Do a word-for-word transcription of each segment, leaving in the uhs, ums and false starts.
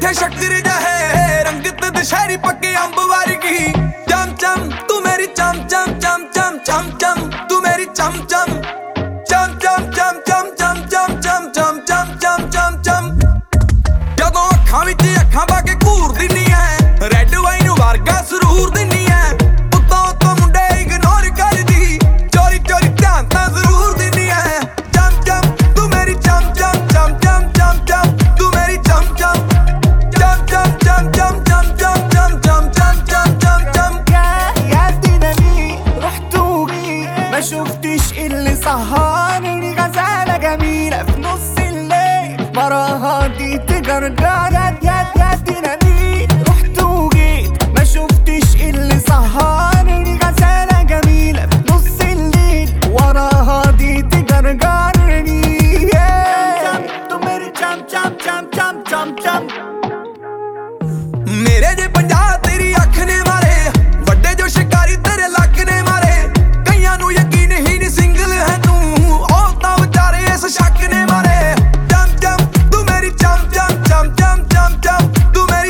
मिठे शक्कर जहे रंगत दशहरी पक्के अंब वर्गी चम चम तू मेरी चम चम चम चम चम चम तू मेरी चम चम चम चम चम चम चम चम चम चम चम चम चम चम जदों अखां विच अखां पा के घूर दिन्नी है रैड वाइन वर्गा सरूर दिन्नी है उत्तों उत्तों मुंडे इग्नोर करदी चोरी चोरी ध्यान तां जरूर दिन्नी है चम चम तू मेरी चम चम चम चम चम चम तू मेरी चम चम चम चम चम चम चम चम चम चम चम चम चम يا دينامي رحت وجيت ما شفتش اللي سهرني غزالة جميلة في نص الليل وراها دي تجرجرت يا يا دينامي رحت وجيت ما شفتش اللي سهرني غزالة جميلة في نص الليل وراها دي تجرجرني تو मेरी चम चम चम चम चम चम मेरे जे पंजाह तेरी अख ने मारे वड्डे जो शिकारी तेरे लक ने मारे कईयां नू यकीन ही नहीं सिंगल है तू ओ तां विचारे इस शक ने मारे चम चम तू मेरी चम चम चम चम चम चम तू मेरी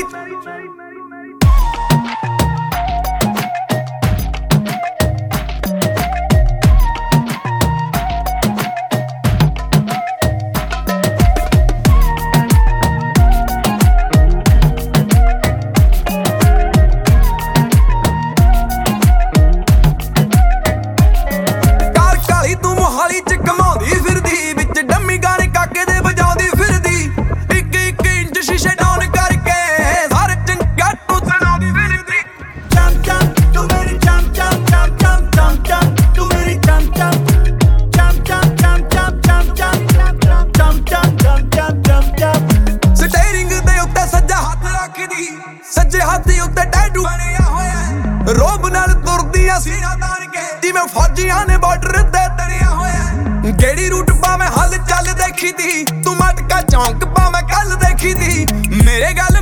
कार काली तू मोहाली च कमाउंदी फिरदी विच डम्मी गाने काके दे बजाउंदी फिरदी इक इक इंच शीशे डाउन करके सारे चंगा तू सुणाउंदी फिरदी चम चम तू मेरी चम चम चम चम चम चम तू मेरी चम चम चम चम चम चम चम चम चम चम चम चम चम चम ਸਟੀਅਰਿੰਗ ਦੇ ਉੱਤੇ ਸੱਜਾ ਹੱਥ ਰੱਖਦੀ ਸੱਜੇ ਹੱਥ ਉੱਤੇ ਟੈਟੂ ਬਣਿਆ ਹੋਇਆ ਰੋਬ ਨਾਲ ਤੁਰਦੀ ਆ ਸੀਨਾ ਤਾਣ ਕੇ ਜਿਵੇਂ ਫੌਜੀਆਂ ਨੇ ਬਾਰਡਰ ਤੇ ਤਰਿਆ ਹੋਇਆ ਗੇੜੀ ਰੂਟ ਪਾ ਮੈਂ ਹੱਲ ਚੱਲ ਦੇਖੀ ਤੀ ਤੂੰ ਮਟਕਾ ਚੌਂਕ ਪਾ ਮੈਂ ਕੱਲ ਦੇਖੀ ਤੀ ਮੇਰੇ ਗੱਲ